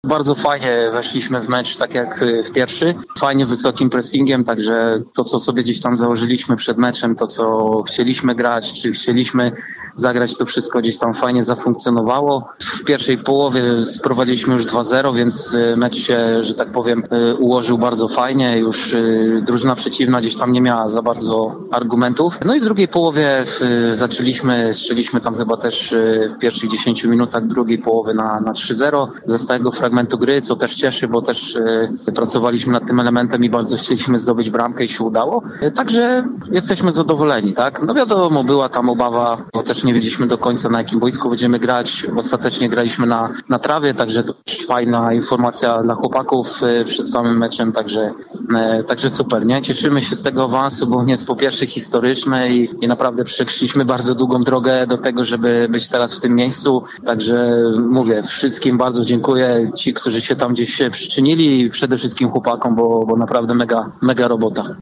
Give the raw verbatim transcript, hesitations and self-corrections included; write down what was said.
Bardzo fajnie weszliśmy w mecz, tak jak w pierwszy. Fajnie wysokim pressingiem, także to, co sobie gdzieś tam założyliśmy przed meczem, to, co chcieliśmy grać, czy chcieliśmy zagrać, to wszystko gdzieś tam fajnie zafunkcjonowało. W pierwszej połowie sprowadziliśmy już dwa zero, więc mecz się, że tak powiem, ułożył bardzo fajnie. Już drużyna przeciwna gdzieś tam nie miała za bardzo argumentów. No i w drugiej połowie zaczęliśmy, strzeliśmy tam chyba też w pierwszych dziesięciu minutach drugiej połowy na, na trzy zero ze stałego fragmentu gry, co też cieszy, bo też pracowaliśmy nad tym elementem i bardzo chcieliśmy zdobyć bramkę i się udało. Także jesteśmy zadowoleni, tak? No wiadomo, była tam obawa, bo też nie wiedzieliśmy do końca, na jakim boisku będziemy grać. Ostatecznie graliśmy na, na trawie, także to też fajna informacja dla chłopaków przed samym meczem, także, także super, nie? Cieszymy się z tego awansu, bo nie jest po pierwsze historyczny i, i naprawdę przeszliśmy bardzo długą drogę do tego, żeby być teraz w tym miejscu. Także mówię, wszystkim bardzo dziękuję, ci, którzy się tam gdzieś przyczynili i przede wszystkim chłopakom, bo, bo naprawdę mega, mega robota.